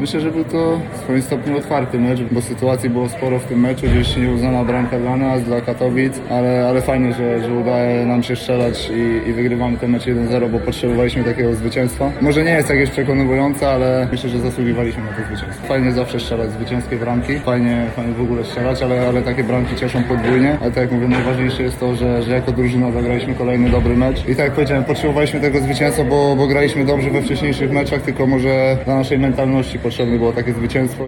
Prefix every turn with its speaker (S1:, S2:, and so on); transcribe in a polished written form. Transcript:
S1: Myślę, że był to w swoim stopniu otwarty mecz, bo sytuacji było sporo w tym meczu, gdzieś nieuznana bramka dla nas, dla Katowic, ale fajnie, że udaje nam się strzelać i wygrywamy ten mecz 1-0, bo potrzebowaliśmy takiego zwycięstwa. Może nie jest jakieś przekonujące, ale myślę, że zasługiwaliśmy na to zwycięstwo. Fajnie zawsze strzelać zwycięskie bramki, fajnie w ogóle strzelać, ale takie bramki cieszą podwójnie. Ale tak jak mówię, najważniejsze jest to, że jako drużyna zagraliśmy kolejny dobry mecz. I tak jak powiedziałem, potrzebowaliśmy tego zwycięstwa, bo graliśmy dobrze we wcześniejszych meczach, tylko może dla naszej mentalności potrzebne było takie zwycięstwo.